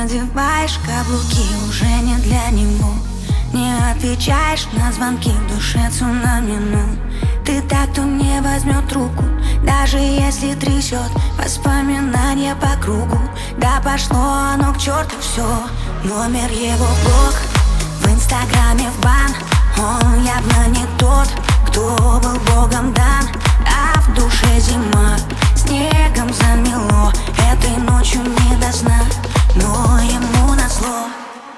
надеваешь каблуки, уже не для него. Не отвечаешь на звонки, в душе цунами, ну. Ты так, кто не возьмет руку, даже если трясет воспоминания по кругу. Да пошло оно к черту все. Номер его в блог, в инстаграме в бан. Он явно не тот, кто был богом дан. А в душе зима, снегом замело. Этой ночью не до сна, но ему назло.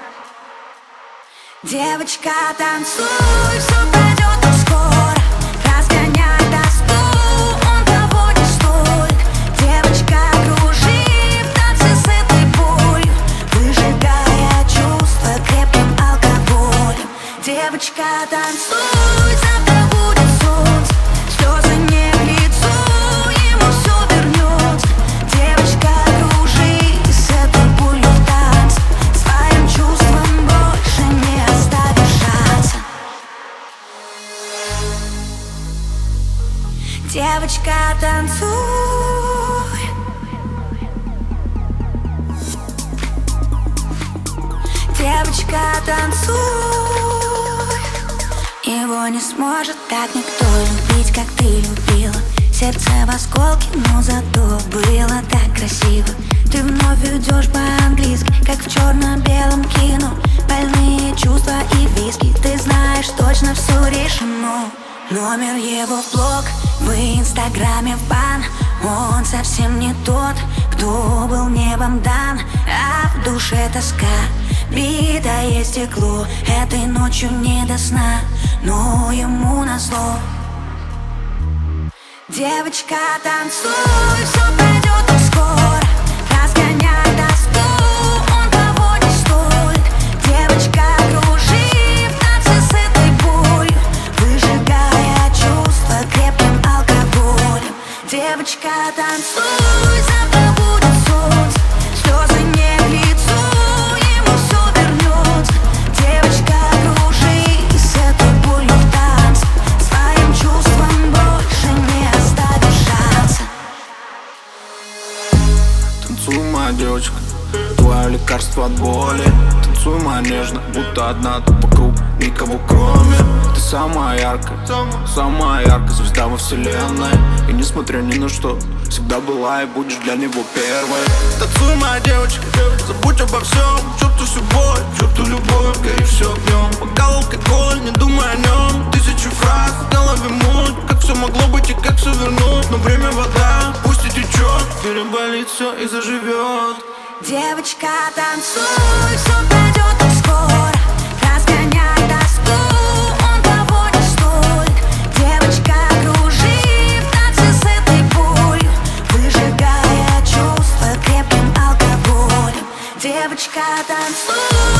Девочка, танцуй, все пройдет так скоро. Разгоняй тоску, он того не стоит. Девочка, кружи в танце с этой болью, выжигая чувства крепким алкоголем. Девочка, танцуй, завтра будет солнце, слезы не к лицу, ему все вернется. Девочка, кружи с этой болью в танце, своим чувством больше не оставишь шанса. Девочка, танцуй. Девочка, танцуй. Его не сможет так никто любить, как ты любила. Сердце в осколке, но зато было так красиво. Ты вновь идешь по-английски, как в черно-белом кино. Больные чувства и виски, ты знаешь, точно все решено. Номер его в блог, в инстаграме в бан. Он совсем не тот, кто был небом дан. А в душе тоска, битое стекло. Этой ночью не до сна, но ему назло. Девочка, танцуй, все пройдет так скоро. Разгоняй тоску, он того не стоит. Девочка, кружи в танце с этой болью, выжигая чувства крепким алкоголем. Девочка, танцуй, завтра будет солнце, слезы не к лицу, ему все вернется. Девочка, кружи с этой болью в танце, своим чувством больше не оставишь шанса. Танцуй, моя девочка, твое лекарство от боли. Танцуй, моя нежно, будто одна тут вокруг, никого кроме. Ты самая яркая звезда во вселенной. И несмотря ни на что, всегда была и будешь для него первой. Танцуй, моя девочка, забудь обо всем. Черту всю боль, черту любовь, гори все огнем. Бокал, алкоголь, не думай о нем. Тысячи фраз в голове муть, как все могло быть и как все вернуть. Но время вода, пусть и течет, переболит все и заживет. Девочка, танцуй, все пройдет так скоро. Разгоняй тоску, он того не стоит. Девочка, кружи в танце с этой болью, выжигая чувства крепким алкоголем. Девочка, танцуй.